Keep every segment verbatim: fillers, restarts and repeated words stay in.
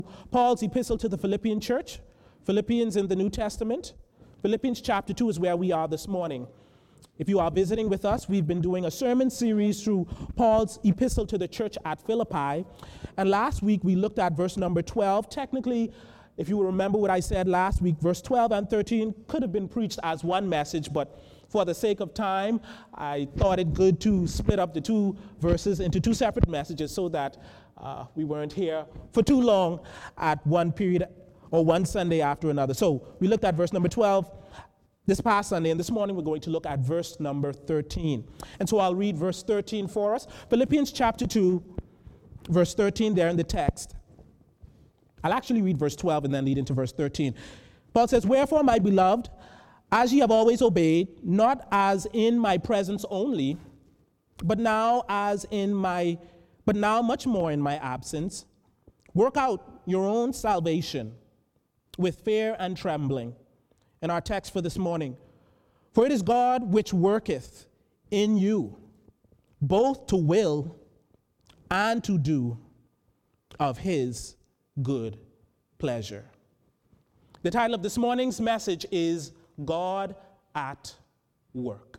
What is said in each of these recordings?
Paul's epistle to the Philippian church, Philippians in the New Testament. Philippians chapter two is where we are this morning. If you are visiting with us, we've been doing a sermon series through Paul's epistle to the church at Philippi. And last week we looked at verse number twelve. Technically, if you remember what I said last week, verse twelve and thirteen could have been preached as one message, but for the sake of time, I thought it good to split up the two verses into two separate messages so that uh, we weren't here for too long at one period or one Sunday after another. So we looked at verse number twelve this past Sunday, and this morning we're going to look at verse number thirteen. And so I'll read verse thirteen for us. Philippians chapter two, verse thirteen there in the text. I'll actually read verse twelve and then lead into verse thirteen. Paul says, "Wherefore, my beloved, as ye have always obeyed, not as in my presence only, but now as in my, but now much more in my absence, work out your own salvation with fear and trembling." In our text for this morning, "For it is God which worketh in you, both to will and to do of his good pleasure." The title of this morning's message is God at Work.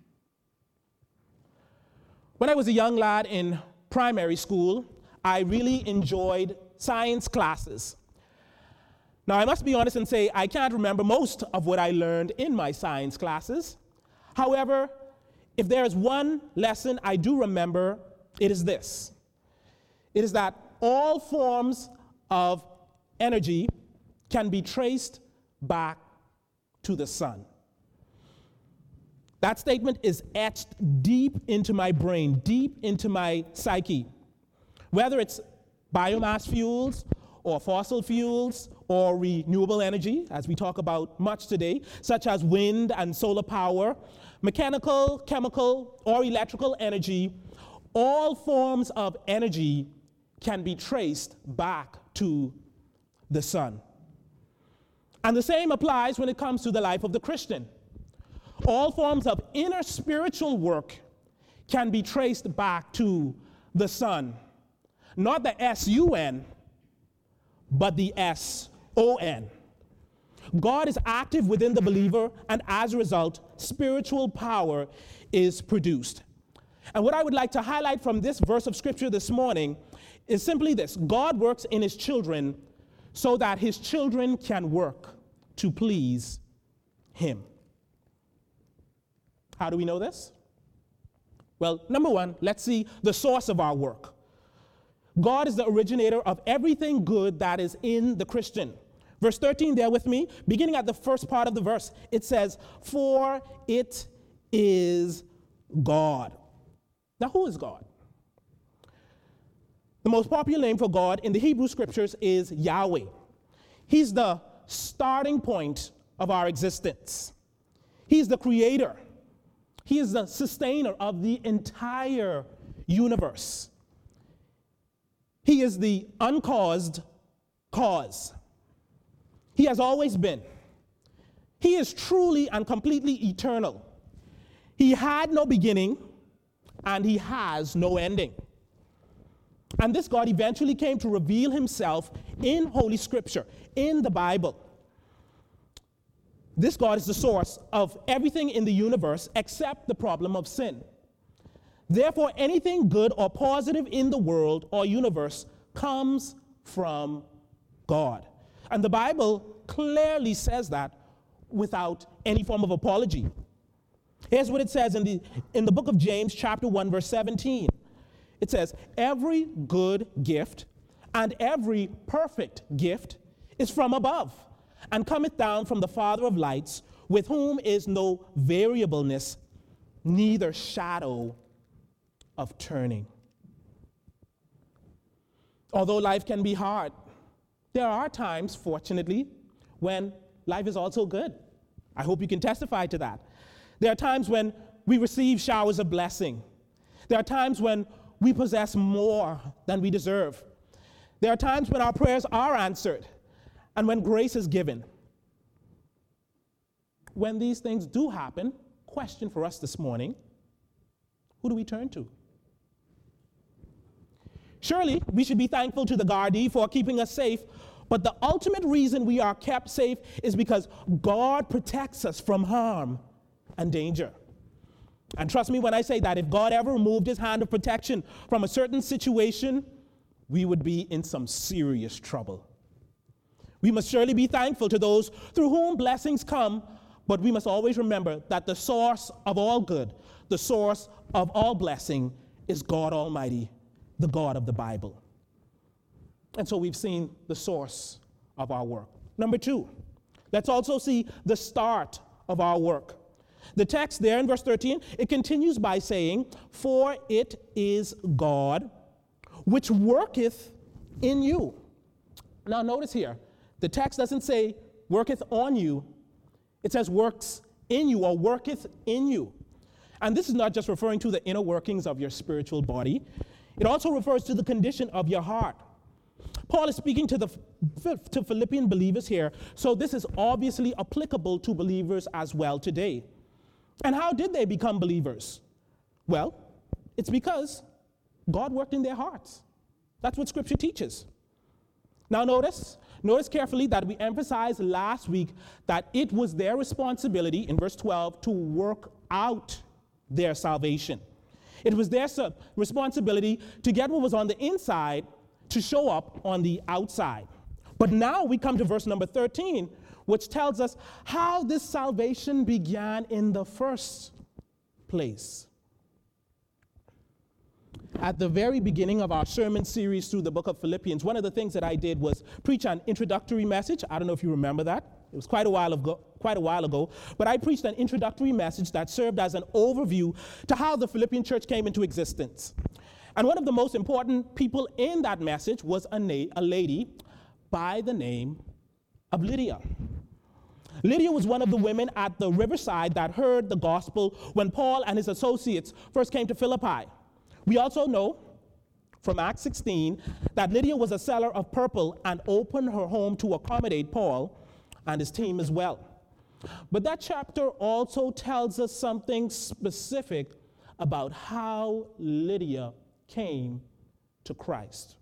When I was a young lad in primary school, I really enjoyed science classes. Now, I must be honest and say I can't remember most of what I learned in my science classes. However, if there is one lesson I do remember, it is this. It is that all forms of energy can be traced back to the sun. That statement is etched deep into my brain, deep into my psyche. Whether it's biomass fuels or fossil fuels or renewable energy, as we talk about much today, such as wind and solar power, mechanical, chemical, or electrical energy, all forms of energy can be traced back to the sun. And the same applies when it comes to the life of the Christian. All forms of inner spiritual work can be traced back to the sun. Not the S U N, but the S O N. God is active within the believer, and as a result, spiritual power is produced. And what I would like to highlight from this verse of scripture this morning is simply this: God works in his children so that his children can work to please him. How do we know this? Well, number one, let's see the source of our work. God is the originator of everything good that is in the Christian. Verse thirteen there with me, beginning at the first part of the verse, it says, "For it is God." Now, who is God? The most popular name for God in the Hebrew scriptures is Yahweh. He's the starting point of our existence. He's the creator. He is the sustainer of the entire universe. He is the uncaused cause. He has always been. He is truly and completely eternal. He had no beginning, and he has no ending. And this God eventually came to reveal himself in Holy Scripture, in the Bible. This God is the source of everything in the universe except the problem of sin. Therefore, anything good or positive in the world or universe comes from God. And the Bible clearly says that without any form of apology. Here's what it says in the, in the book of James, chapter one, verse seventeen. It says, "Every good gift and every perfect gift is from above, and cometh down from the Father of lights, with whom is no variableness, neither shadow of turning." Although life can be hard, there are times, fortunately, when life is also good. I hope you can testify to that. There are times when we receive showers of blessing. There are times when we possess more than we deserve. There are times when our prayers are answered and when grace is given. When these things do happen, question for us this morning, who do we turn to? Surely, we should be thankful to the Gardaí for keeping us safe, but the ultimate reason we are kept safe is because God protects us from harm and danger. And trust me when I say that if God ever removed his hand of protection from a certain situation, we would be in some serious trouble. We must surely be thankful to those through whom blessings come, but we must always remember that the source of all good, the source of all blessing is God Almighty, the God of the Bible. And so we've seen the source of our work. Number two, let's also see the start of our work. The text there in verse thirteen, it continues by saying, "For it is God which worketh in you." Now notice here, the text doesn't say worketh on you. It says works in you or worketh in you. And this is not just referring to the inner workings of your spiritual body. It also refers to the condition of your heart. Paul is speaking to the to Philippian believers here, so this is obviously applicable to believers as well today. And how did they become believers? Well, it's because God worked in their hearts. That's what Scripture teaches. Now notice, notice carefully that we emphasized last week that it was their responsibility, in verse twelve, to work out their salvation. It was their responsibility to get what was on the inside to show up on the outside. But now we come to verse number thirteen, which tells us how this salvation began in the first place. At the very beginning of our sermon series through the book of Philippians, one of the things that I did was preach an introductory message. I don't know if you remember that. It was quite a while ago, quite a while ago, but I preached an introductory message that served as an overview to how the Philippian church came into existence. And one of the most important people in that message was a, na- a lady by the name of Lydia. Lydia was one of the women at the riverside that heard the gospel when Paul and his associates first came to Philippi. We also know from Acts sixteen that Lydia was a seller of purple and opened her home to accommodate Paul and his team as well. But that chapter also tells us something specific about how Lydia came to Christ.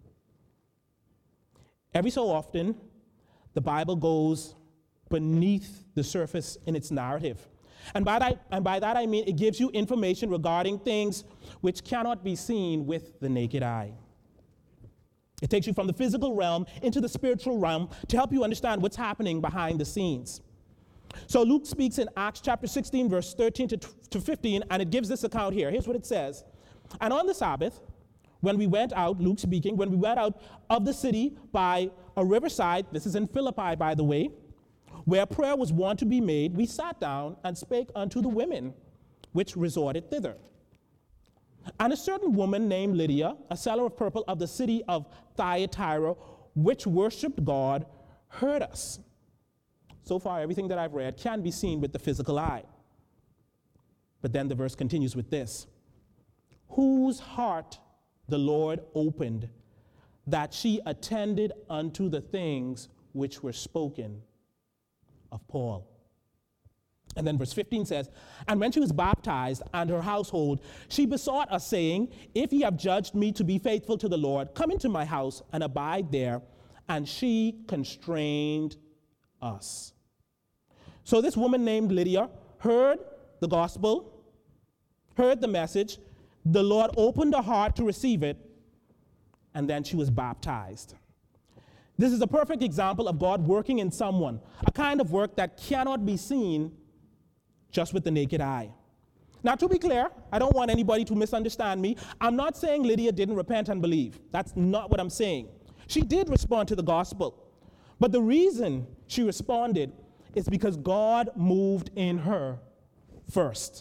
Every so often, the Bible goes beneath the surface in its narrative. And by that, and by that I mean it gives you information regarding things which cannot be seen with the naked eye. It takes you from the physical realm into the spiritual realm to help you understand what's happening behind the scenes. So Luke speaks in Acts chapter sixteen, verse thirteen to fifteen, and it gives this account here. Here's what it says. "And on the Sabbath, when we went out," Luke speaking, "when we went out of the city by a riverside," this is in Philippi, by the way, "where prayer was wont to be made, we sat down and spake unto the women which resorted thither. And a certain woman named Lydia, a seller of purple of the city of Thyatira, which worshipped God, heard us." So far, everything that I've read can be seen with the physical eye. But then the verse continues with this. "Whose heart the Lord opened, that she attended unto the things which were spoken of Paul." And then verse fifteen says, "And when she was baptized and her household, she besought us, saying, If ye have judged me to be faithful to the Lord, come into my house and abide there. And she constrained us." So this woman named Lydia heard the gospel, heard the message. The Lord opened her heart to receive it, and then she was baptized. This is a perfect example of God working in someone, a kind of work that cannot be seen just with the naked eye. Now, to be clear, I don't want anybody to misunderstand me. I'm not saying Lydia didn't repent and believe. That's not what I'm saying. She did respond to the gospel. But the reason she responded is because God moved in her first.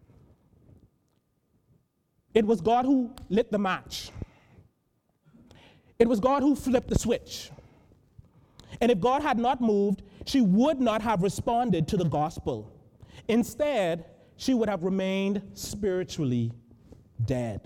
It was God who lit the match. It was God who flipped the switch. And if God had not moved, she would not have responded to the gospel. Instead, she would have remained spiritually dead.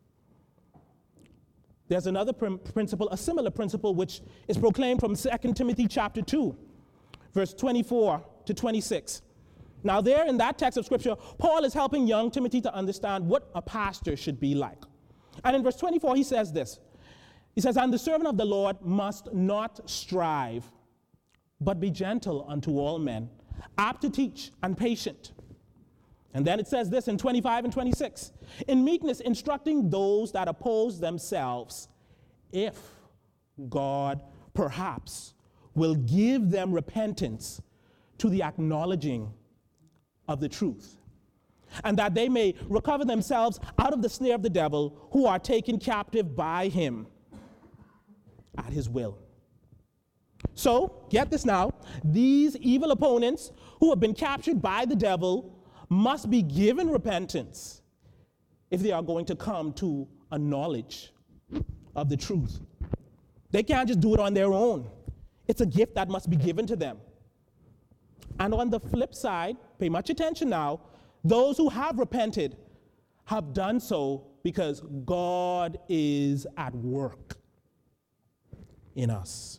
There's another pr- principle, a similar principle, which is proclaimed from Second Timothy chapter two, verse twenty-four to twenty-six. Now there in that text of scripture, Paul is helping young Timothy to understand what a pastor should be like. And in verse twenty-four, he says this. He says, and the servant of the Lord must not strive, but be gentle unto all men, apt to teach and patient. And then it says this in twenty-five and twenty-six, in meekness instructing those that oppose themselves, if God perhaps will give them repentance to the acknowledging of the truth, and that they may recover themselves out of the snare of the devil, who are taken captive by him at his will. So, get this now, these evil opponents who have been captured by the devil must be given repentance if they are going to come to a knowledge of the truth. They can't just do it on their own. It's a gift that must be given to them. And on the flip side, pay much attention now, those who have repented have done so because God is at work in us.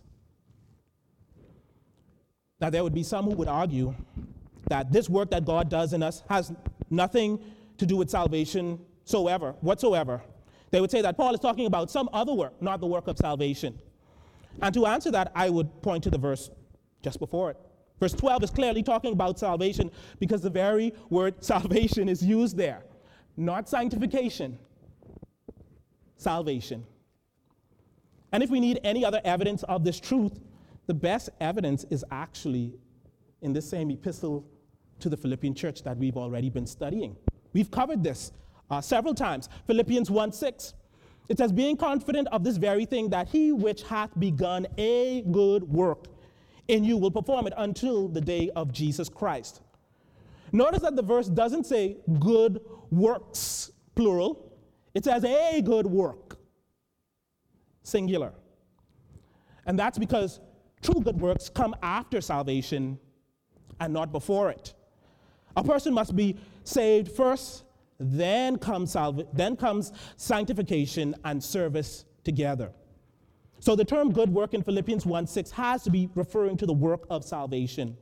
Now, there would be some who would argue that this work that God does in us has nothing to do with salvation soever, whatsoever. They would say that Paul is talking about some other work, not the work of salvation. And to answer that, I would point to the verse just before it. Verse twelve is clearly talking about salvation because the very word salvation is used there. Not sanctification, salvation. And if we need any other evidence of this truth, the best evidence is actually in this same epistle to the Philippian church that we've already been studying. We've covered this uh, several times. Philippians one six. It says, being confident of this very thing, that he which hath begun a good work in you will perform it until the day of Jesus Christ. Notice that the verse doesn't say good works, plural. It says a good work, singular. And that's because true good works come after salvation and not before it. A person must be saved first, then comes, salva- then comes sanctification and service together. So the term good work in Philippians one six has to be referring to the work of salvation.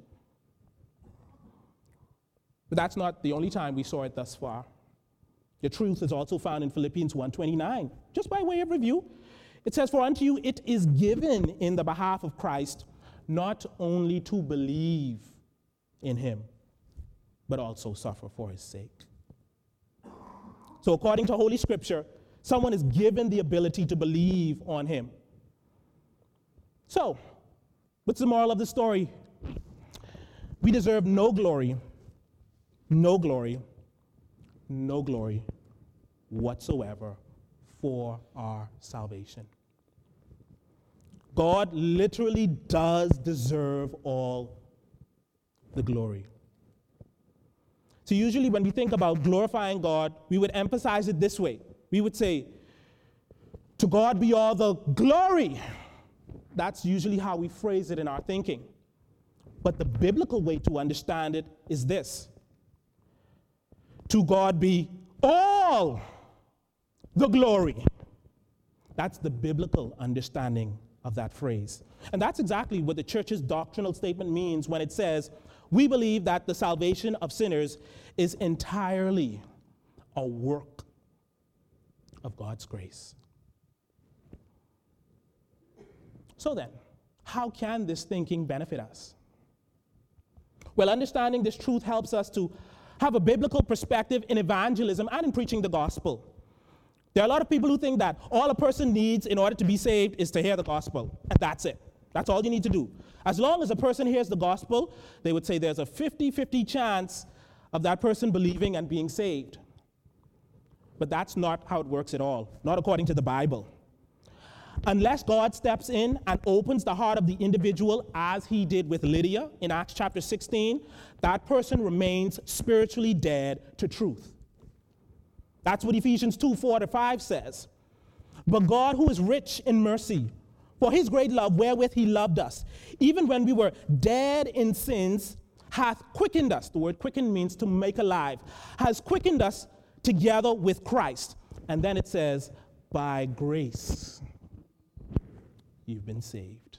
But that's not the only time we saw it thus far. The truth is also found in Philippians one twenty-nine. Just by way of review, it says, for unto you it is given in the behalf of Christ, not only to believe in him, but also suffer for his sake. So according to Holy Scripture, someone is given the ability to believe on him. So, what's the moral of the story? We deserve no glory, no glory, no glory whatsoever for our salvation. God literally does deserve all the glory. So usually when we think about glorifying God, we would emphasize it this way. We would say, to God be all the glory. That's usually how we phrase it in our thinking. But the biblical way to understand it is this. To God be all the glory. That's the biblical understanding of that phrase. And that's exactly what the church's doctrinal statement means when it says, we believe that the salvation of sinners is entirely a work of God's grace. So then, how can this thinking benefit us? Well, understanding this truth helps us to have a biblical perspective in evangelism and in preaching the gospel. There are a lot of people who think that all a person needs in order to be saved is to hear the gospel, and that's it. That's all you need to do. As long as a person hears the gospel, they would say there's a fifty-fifty chance of that person believing and being saved. But that's not how it works at all, not according to the Bible. Unless God steps in and opens the heart of the individual as he did with Lydia in Acts chapter sixteen, that person remains spiritually dead to truth. That's what Ephesians two, four to five says. But God, who is rich in mercy, for his great love wherewith he loved us, even when we were dead in sins, hath quickened us. The word quicken means to make alive. Has quickened us together with Christ. And then it says, by grace you've been saved.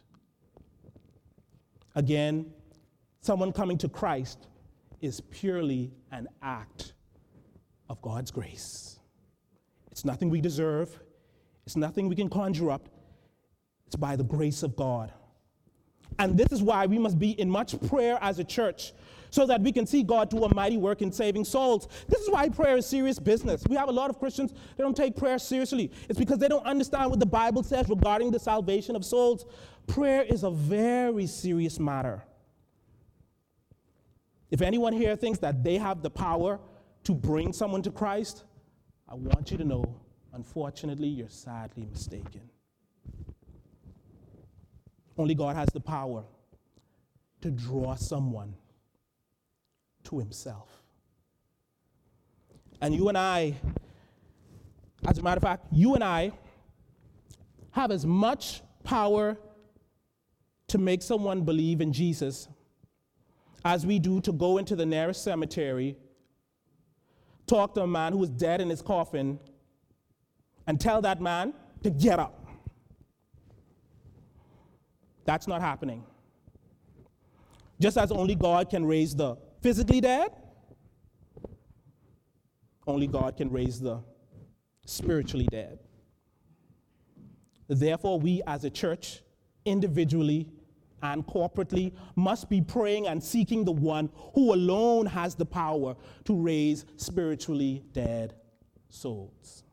Again, someone coming to Christ is purely an act of God's grace. It's nothing we deserve. It's nothing we can conjure up. It's by the grace of God. And this is why we must be in much prayer as a church, so that we can see God do a mighty work in saving souls. This is why prayer is serious business. We have a lot of Christians, they don't take prayer seriously. It's because they don't understand what the Bible says regarding the salvation of souls. Prayer is a very serious matter. If anyone here thinks that they have the power to bring someone to Christ, I want you to know, unfortunately, you're sadly mistaken. Only God has the power to draw someone to himself. And you and I, as a matter of fact, you and I have as much power to make someone believe in Jesus as we do to go into the nearest cemetery, talk to a man who is dead in his coffin, and tell that man to get up. That's not happening. Just as only God can raise the physically dead, only God can raise the spiritually dead. Therefore, we as a church, individually and corporately, must be praying and seeking the one who alone has the power to raise spiritually dead souls.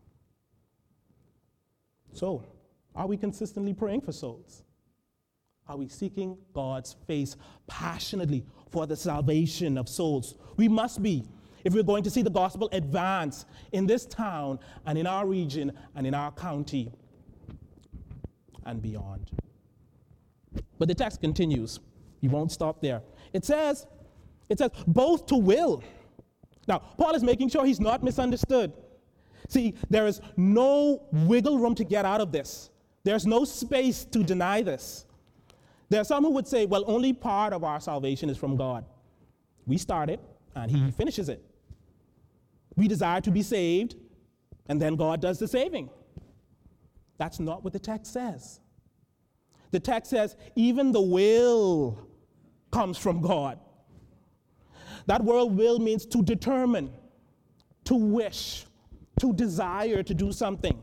So, are we consistently praying for souls? Are we seeking God's face passionately for the salvation of souls? We must be, if we're going to see the gospel advance in this town and in our region and in our county and beyond. But the text continues. You won't stop there. It says, it says, both to will. Now, Paul is making sure he's not misunderstood. See, there is no wiggle room to get out of this. There's no space to deny this. There are some who would say, well, only part of our salvation is from God. We start it, and he finishes it. We desire to be saved, and then God does the saving. That's not what the text says. The text says, even the will comes from God. That word will means to determine, to wish, to desire to do something.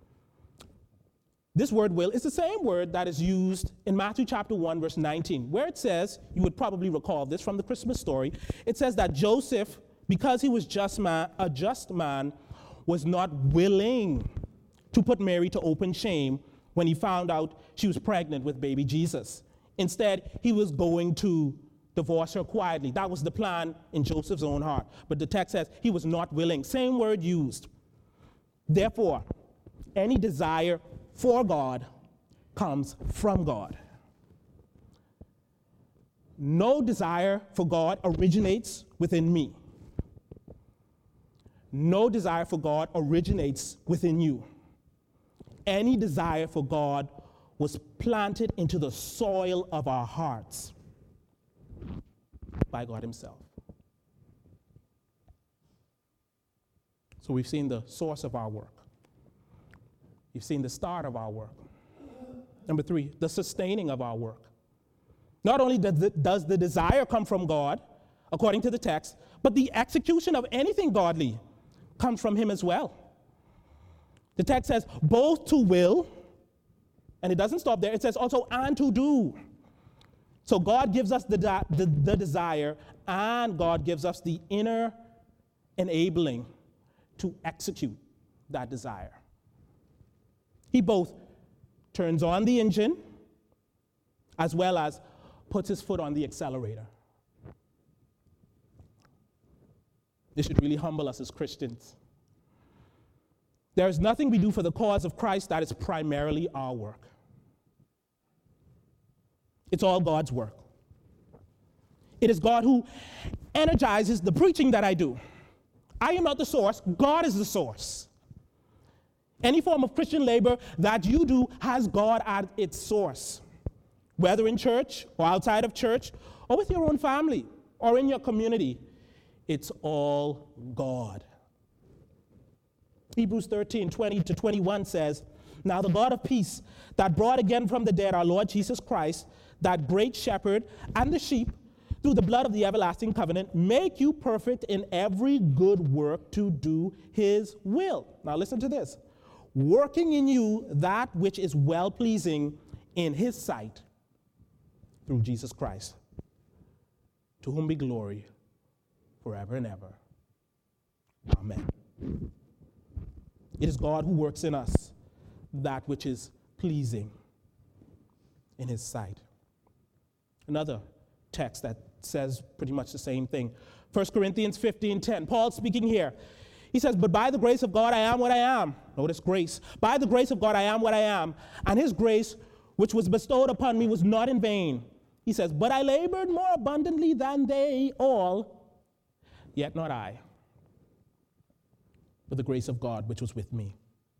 This word will is the same word that is used in Matthew chapter one, verse nineteen, where it says, you would probably recall this from the Christmas story, it says that Joseph, because he was just man, a just man, was not willing to put Mary to open shame when he found out she was pregnant with baby Jesus. Instead, he was going to divorce her quietly. That was the plan in Joseph's own heart. But the text says he was not willing. Same word used. Therefore, any desire for God comes from God. No desire for God originates within me. No desire for God originates within you. Any desire for God was planted into the soil of our hearts by God himself. So we've seen the source of our work. You've seen the start of our work. Number three, the sustaining of our work. Not only does the, does the desire come from God, according to the text, but the execution of anything godly comes from him as well. The text says both to will, and it doesn't stop there. It says also and to do. So God gives us the, de- the, the desire, and God gives us the inner enabling to execute that desire. He both turns on the engine as well as puts his foot on the accelerator. This should really humble us as Christians. There is nothing we do for the cause of Christ that is primarily our work. It's all God's work. It is God who energizes the preaching that I do. I am not the source. God is the source. Any form of Christian labor that you do has God at its source, whether in church or outside of church or with your own family or in your community. It's all God. Hebrews thirteen, twenty to twenty-one says, now the God of peace that brought again from the dead our Lord Jesus Christ, that great shepherd and the sheep, through the blood of the everlasting covenant, make you perfect in every good work to do his will. Now listen to this. Working in you that which is well-pleasing in his sight through Jesus Christ, to whom be glory forever and ever. Amen. It is God who works in us that which is pleasing in his sight. Another text that says pretty much the same thing. First Corinthians fifteen ten. Paul speaking here. He says, but by the grace of God I am what I am. Notice grace. By the grace of God I am what I am. And his grace, which was bestowed upon me, was not in vain. He says, but I labored more abundantly than they all, yet not I, but the grace of God which was with me.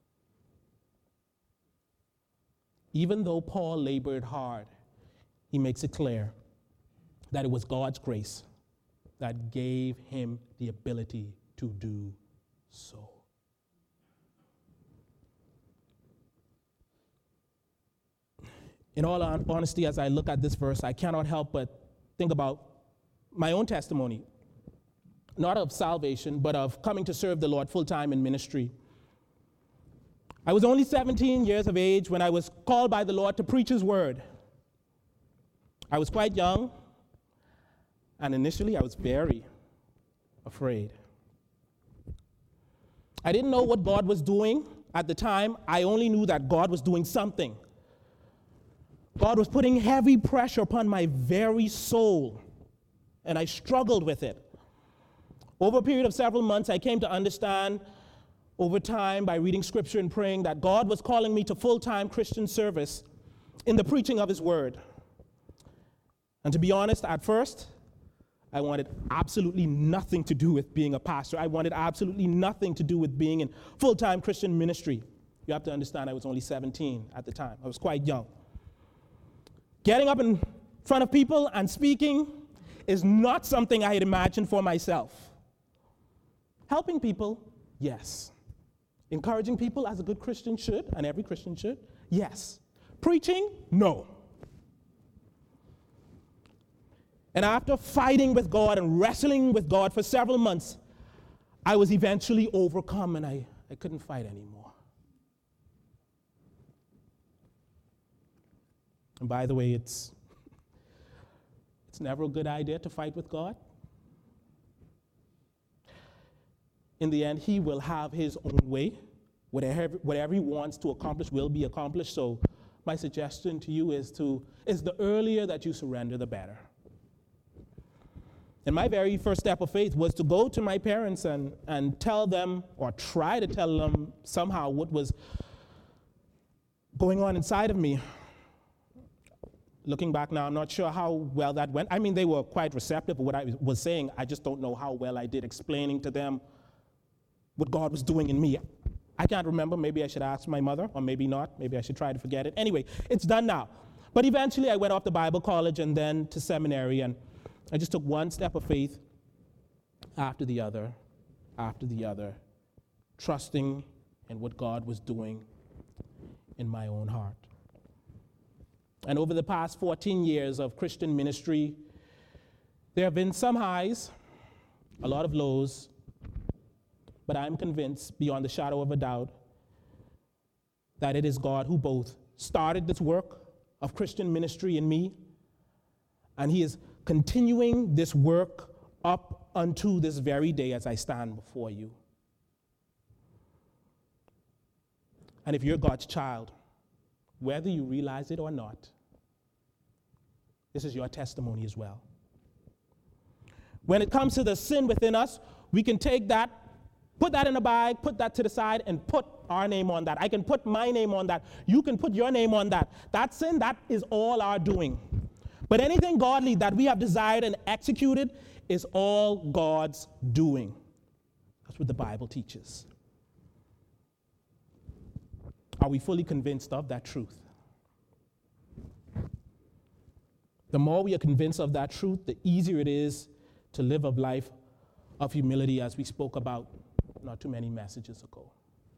Even though Paul labored hard, he makes it clear that it was God's grace that gave him the ability to do so. In all honesty, as I look at this verse, I cannot help but think about my own testimony, not of salvation, but of coming to serve the Lord full-time in ministry. I was only seventeen years of age when I was called by the Lord to preach his word. I was quite young, and initially I was very afraid. I didn't know what God was doing at the time. I only knew that God was doing something. God was putting heavy pressure upon my very soul, and I struggled with it. Over a period of several months, I came to understand over time by reading scripture and praying that God was calling me to full-time Christian service in the preaching of his word. And to be honest, at first, I wanted absolutely nothing to do with being a pastor. I wanted absolutely nothing to do with being in full-time Christian ministry. You have to understand I was only seventeen at the time. I was quite young. Getting up in front of people and speaking is not something I had imagined for myself. Helping people, yes. Encouraging people as a good Christian should, and every Christian should, yes. Preaching, no. And after fighting with God and wrestling with God for several months, I was eventually overcome and I, I couldn't fight anymore. And by the way, it's, it's never a good idea to fight with God. In the end, he will have his own way. Whatever, whatever he wants to accomplish will be accomplished. So my suggestion to you is to is the earlier that you surrender, the better. And my very first step of faith was to go to my parents and, and tell them, or try to tell them somehow what was going on inside of me. Looking back now, I'm not sure how well that went. I mean, they were quite receptive of what I was saying. I just don't know how well I did explaining to them what God was doing in me. I can't remember. Maybe I should ask my mother, or maybe not. Maybe I should try to forget it. Anyway, it's done now. But eventually I went off to Bible college and then to seminary, and I just took one step of faith after the other, after the other, trusting in what God was doing in my own heart. And over the past fourteen years of Christian ministry, there have been some highs, a lot of lows, but I'm convinced beyond the shadow of a doubt that it is God who both started this work of Christian ministry in me, and he is continuing this work up unto this very day as I stand before you. And if you're God's child, whether you realize it or not, this is your testimony as well. When it comes to the sin within us, we can take that, put that in a bag, put that to the side, and put our name on that. I can put my name on that. You can put your name on that. That sin, that is all our doing. But anything godly that we have desired and executed is all God's doing. That's what the Bible teaches. Are we fully convinced of that truth? The more we are convinced of that truth, the easier it is to live a life of humility, as we spoke about not too many messages ago.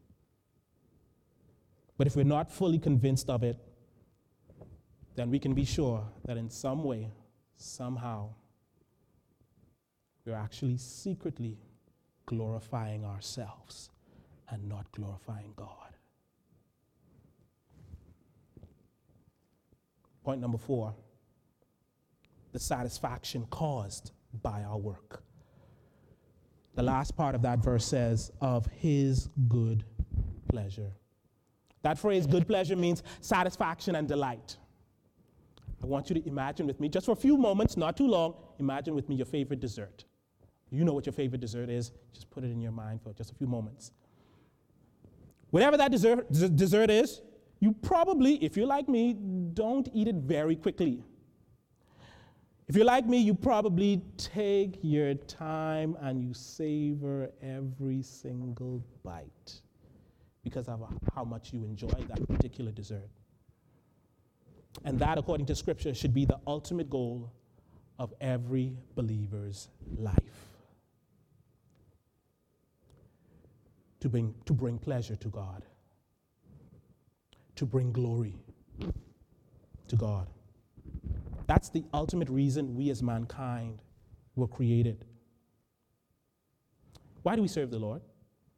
But if we're not fully convinced of it, then we can be sure that in some way, somehow, we're actually secretly glorifying ourselves and not glorifying God. Point number four, the satisfaction caused by our work. The last part of that verse says, of his good pleasure. That phrase, good pleasure, means satisfaction and delight. I want you to imagine with me, just for a few moments, not too long, imagine with me your favorite dessert. You know what your favorite dessert is. Just put it in your mind for just a few moments. Whatever that dessert, d- dessert is, you probably, if you're like me, don't eat it very quickly. If you're like me, you probably take your time and you savor every single bite because of how much you enjoy that particular dessert. And that, according to Scripture, should be the ultimate goal of every believer's life. To bring, to bring pleasure to God. To bring glory to God. That's the ultimate reason we as mankind were created. Why do we serve the Lord?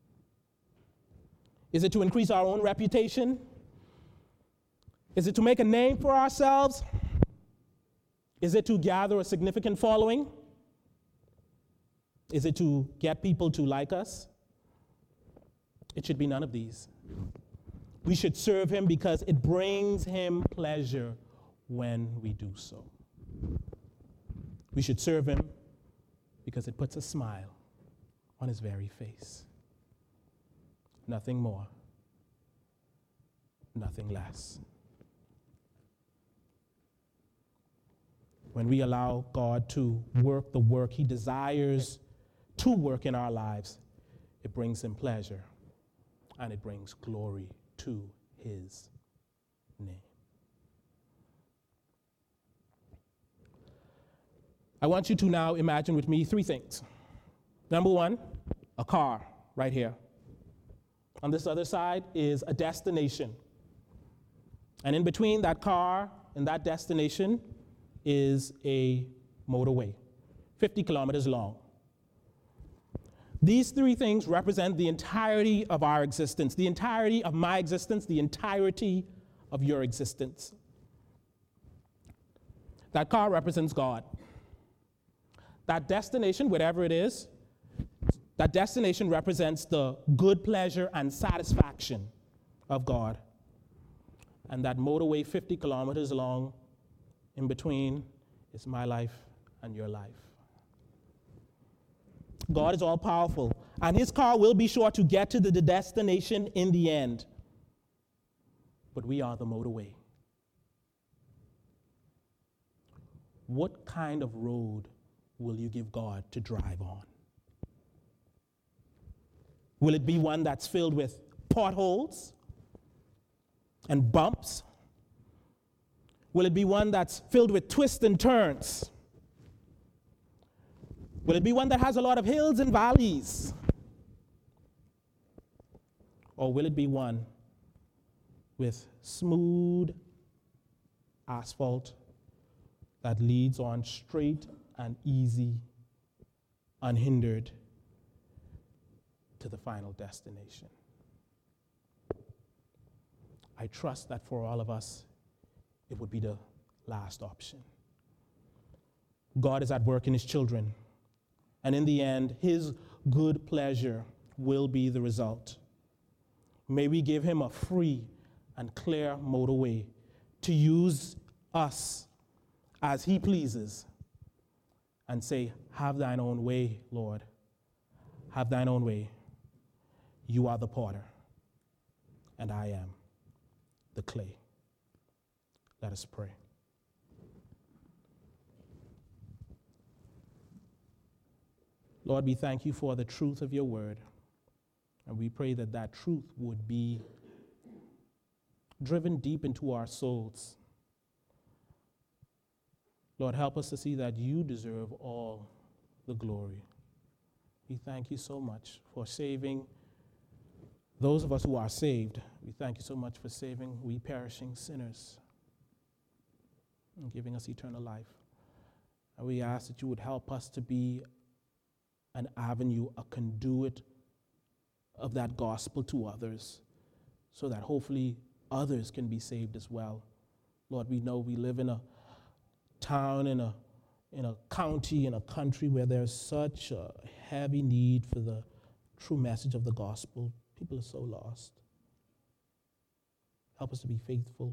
Is it to increase our own reputation? Is it to make a name for ourselves? Is it to gather a significant following? Is it to get people to like us? It should be none of these. We should serve him because it brings him pleasure when we do so. We should serve him because it puts a smile on his very face. Nothing more, nothing less. When we allow God to work the work he desires to work in our lives, it brings him pleasure and it brings glory to his name. I want you to now imagine with me three things. Number one, a car right here. On this other side is a destination. And in between that car and that destination is a motorway, fifty kilometers long. These three things represent the entirety of our existence, the entirety of my existence, the entirety of your existence. That car represents God. That destination, whatever it is, that destination represents the good pleasure and satisfaction of God. And that motorway, fifty kilometers long, in between is my life and your life. God is all powerful, and his car will be sure to get to the destination in the end. But we are the motorway. What kind of road will you give God to drive on? Will it be one that's filled with potholes and bumps? Will it be one that's filled with twists and turns? Will it be one that has a lot of hills and valleys? Or will it be one with smooth asphalt that leads on straight and easy, unhindered to the final destination? I trust that for all of us, it would be the last option. God is at work in his children, and in the end, his good pleasure will be the result. May we give him a free and clear motorway to use us as he pleases and say, have thine own way, Lord. Have thine own way. You are the potter, and I am the clay. Let us pray. Lord, we thank you for the truth of your word, and we pray that that truth would be driven deep into our souls. Lord, help us to see that you deserve all the glory. We thank you so much for saving those of us who are saved. We thank you so much for saving we perishing sinners and giving us eternal life. And we ask that you would help us to be an avenue, a conduit of that gospel to others, so that hopefully others can be saved as well. Lord, we know we live in a town, in a, in a county, in a country where there's such a heavy need for the true message of the gospel. People are so lost. Help us to be faithful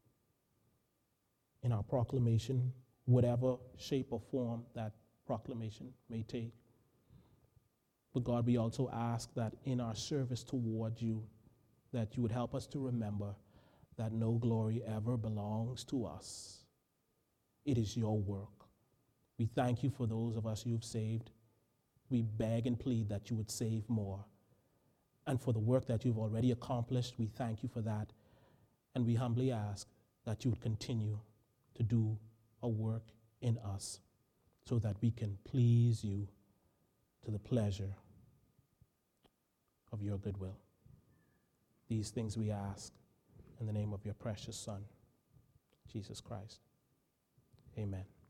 in our proclamation, whatever shape or form that proclamation may take. But God, we also ask that in our service toward you, that you would help us to remember that no glory ever belongs to us. It is your work. We thank you for those of us you've saved. We beg and plead that you would save more. And for the work that you've already accomplished, we thank you for that. And we humbly ask that you would continue to do a work in us so that we can please you to the pleasure of your goodwill. These things we ask in the name of your precious Son, Jesus Christ. Amen.